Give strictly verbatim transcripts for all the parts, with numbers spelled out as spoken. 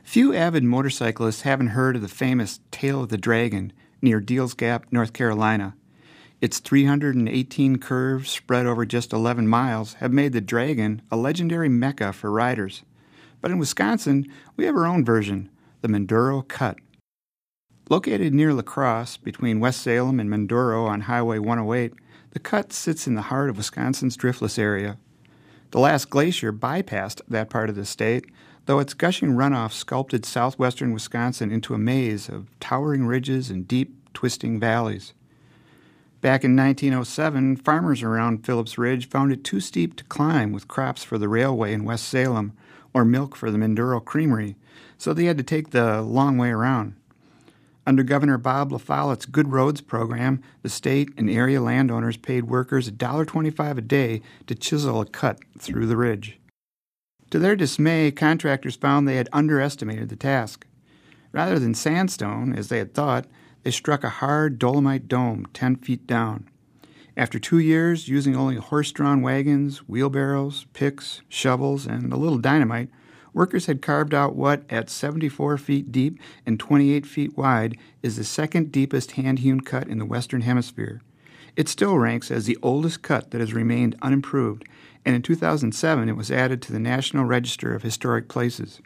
Few avid motorcyclists haven't heard of the famous Tail of the Dragon near Deals Gap, North Carolina. Its three hundred eighteen curves spread over just eleven miles have made the Dragon a legendary mecca for riders. But in Wisconsin, we have our own version, the Minduro Cut. Located near La Crosse, between West Salem and Minduro on Highway one oh eight, the Cut sits in the heart of Wisconsin's driftless area. The last glacier bypassed that part of the state, though its gushing runoff sculpted southwestern Wisconsin into a maze of towering ridges and deep, twisting valleys. Back in nineteen oh seven, farmers around Phillips Ridge found it too steep to climb with crops for the railway in West Salem or milk for the Minduro Creamery, so they had to take the long way around. Under Governor Bob LaFollette's Good Roads program, the state and area landowners paid workers one dollar twenty-five a day to chisel a cut through the ridge. To their dismay, contractors found they had underestimated the task. Rather than sandstone, as they had thought, they struck a hard dolomite dome ten feet down. After two years, using only horse-drawn wagons, wheelbarrows, picks, shovels, and a little dynamite, workers had carved out what, at seventy-four feet deep and twenty-eight feet wide, is the second deepest hand-hewn cut in the Western Hemisphere. It still ranks as the oldest cut that has remained unimproved, and in two thousand seven it was added to the National Register of Historic Places.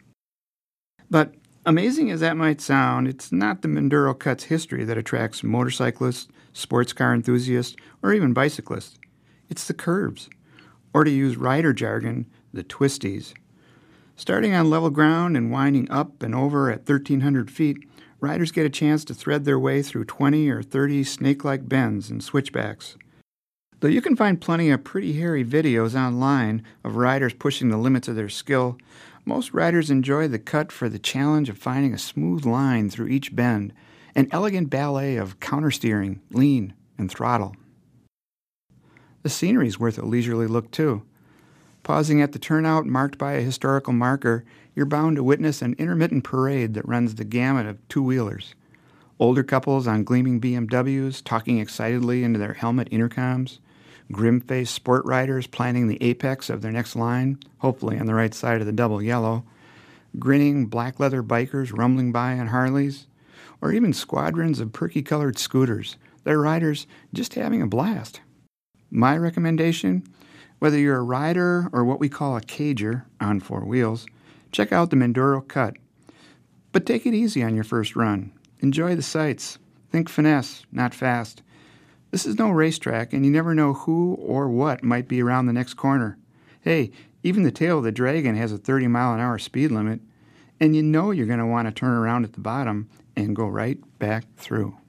But amazing as that might sound, it's not the Minduro Cut's history that attracts motorcyclists, sports car enthusiasts, or even bicyclists. It's the curves, or to use rider jargon, the twisties. Starting on level ground and winding up and over at thirteen hundred feet, riders get a chance to thread their way through twenty or thirty snake-like bends and switchbacks. Though you can find plenty of pretty hairy videos online of riders pushing the limits of their skill, most riders enjoy the cut for the challenge of finding a smooth line through each bend, an elegant ballet of countersteering, lean, and throttle. The scenery's worth a leisurely look, too. Pausing at the turnout marked by a historical marker, you're bound to witness an intermittent parade that runs the gamut of two-wheelers. Older couples on gleaming B M Ws talking excitedly into their helmet intercoms, grim-faced sport riders planning the apex of their next line, hopefully on the right side of the double yellow, grinning black leather bikers rumbling by on Harleys, or even squadrons of perky-colored scooters, their riders just having a blast. My recommendation? Whether you're a rider or what we call a cager on four wheels, check out the Minduro Cut. But take it easy on your first run. Enjoy the sights. Think finesse, not fast. This is no racetrack, and you never know who or what might be around the next corner. Hey, even the Tail of the Dragon has a thirty mile an hour speed limit, and you know you're going to want to turn around at the bottom and go right back through.